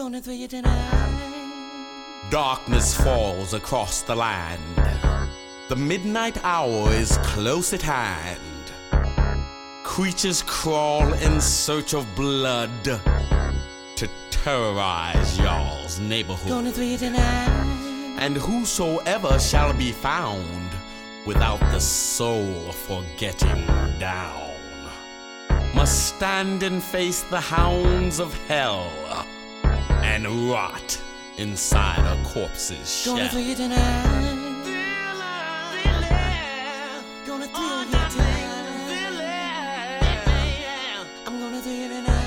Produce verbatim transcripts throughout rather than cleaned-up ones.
Gonna thrill you tonight. Darkness falls across the land. The midnight hour is close at hand. Creatures crawl in search of blood to terrorize y'all's neighborhood. Gonna thrill you tonight. And whosoever shall be found without the soul for getting down must stand and face the hounds of hell and rot inside a corpse's shell. Gonna thrill you tonight. Gonna thrill you tonight. I'm gonna thrill you tonight.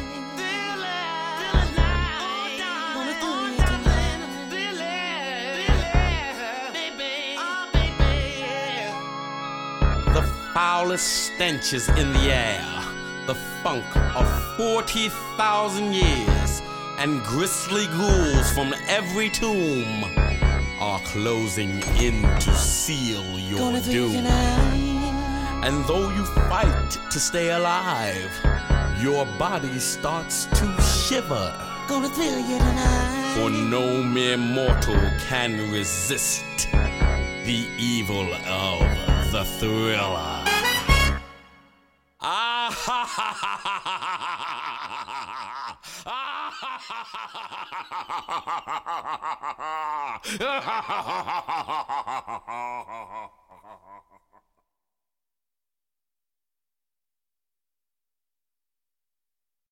The foulest stenches in the air, the funk of forty thousand years, and grisly ghouls from every tomb are closing in to seal your Gonna thrill you doom. tonight. And though you fight to stay alive, your body starts to shiver. Gonna thrill you tonight. For no mere mortal can resist the evil of the thriller. Ah ha ha ha ha ha ha ha.